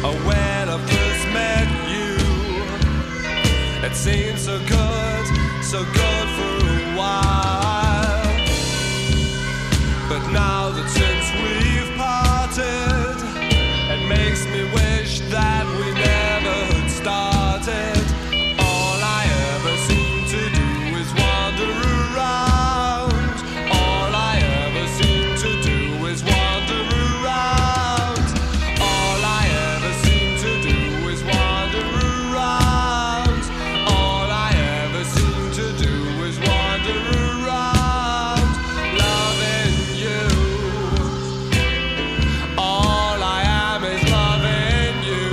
when I first met you. It seemed so good for a while. But now that since we've parted, it makes me wish that we never had started. All I ever seem to do is wander around. All I ever seem to do is wander around. All I ever seem to do is wander around. All I ever seem to do is wander around, loving you. All I am is loving you.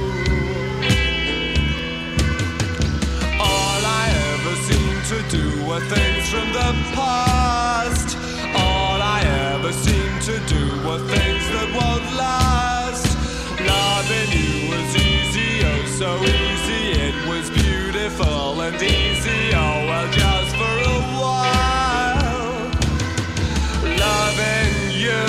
All I ever seem to do are things from the past. All I ever seem to do are things that won't last. Loving you was easy, oh so easy. It was beautiful and easy, oh well, just for a while. Loving you.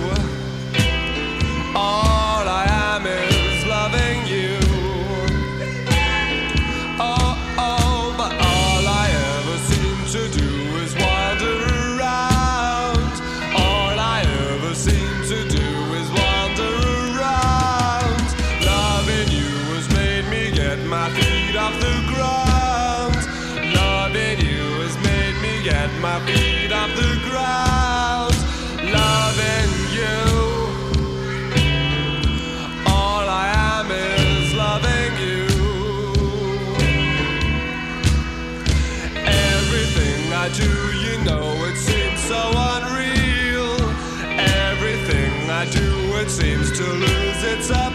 All I am is loving you. Oh, but all I ever seem to do is wander around. All I ever seem to do is wander around. Loving you has made me get my feet off the ground. Loving you has made me get my feet off the ground. Loving you. All I am is loving you. Everything I do, you know, it seems so unreal. Everything I do, it seems to lose its